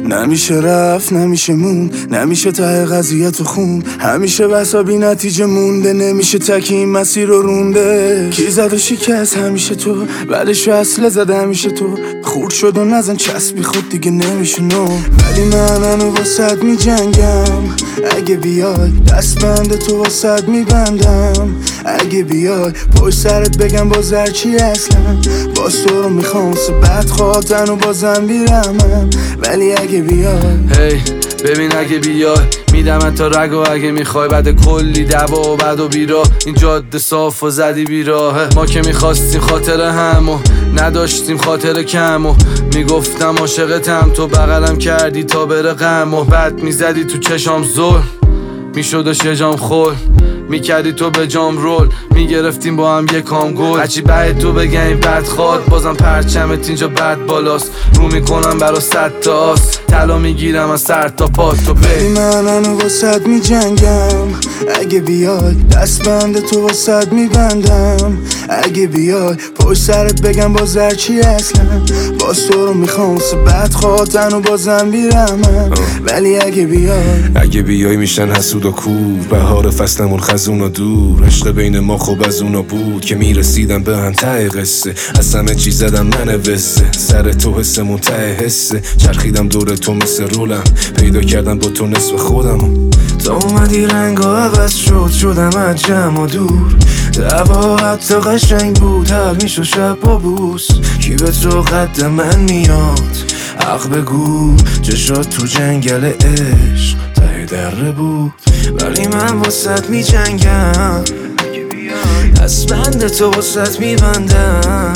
نمیشه رفت نمیشه مون، نمیشه ته قضیه تو خون، همیشه بسا بی نتیجه مونده، نمیشه تکی این مسیر رو رونده. کی زد و شکست همیشه تو، بعدش اصله زده همیشه تو، خورد شد و نزن چسبی خود دیگه نمیشه نو. ولی من هنو واسد می جنگم، اگه بیای دست بند تو واسد می بندم. اگه بیای پشت سرت بگم باز هرچی اصلا، باز تو رو میخوام واسه بد خواهتن و بازم بیرمم. ولی اگه بیای ببین اگه بیای میدم تا رگ، و اگه میخوای بعد کلی دعوا و بد و بیرا این جاده صاف و زدی بیراه. ما که میخواستیم خاطر هم و نداشتیم خاطر کم، و میگفتم عاشقتم تو بغلم کردی تا بره غم، و بعد میزدی تو چشام زل میشدش یه جام خول، میکردی تو به جام رول، میگرفتیم با هم یه کام گل. هرچی بعد تو بگه این بد خواد، بازم پرچمت اینجا بد بالاست، رو میکنم برا 100 تا آس، طلا میگیرم از سر تا پا تو ولی من هنو واسد می جنگم، اگه بیای دست بند تو واسد می بندم. اگه بیای پشت سرت بگم باز هرچی اصلا، باز تو رو میخوام واسه بد خواهتن و بازم بیرمم. ولی اگه بیای میشن حسود و کور، بهار فصلمون خزون و دور، عشق بین ما خوب از اونا بود که میرسیدم به هم ته قصه. از همه چیز زدم ننوسته، سر تو حسمون ته حسه، چرخیدم دور تو مثل رولم، پیدا کردم با تو نصف خودم. تا اومدی رنگا عوض شدم از جمع و دور، دعوا حتی قشنگ بود حل میشو شب با بوس. کی به تو قد من میاد حق بگو، چشات تو جنگل عشق ته دره بود. ولی من واسط می جنگم، دست بند تو واسط می بندم.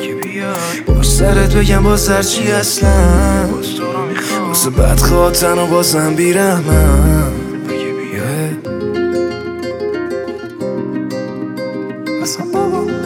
با سرت بگم باز هرچی اصلا، واسه بد خواهتن و بازم بیرمم. اصلا بابا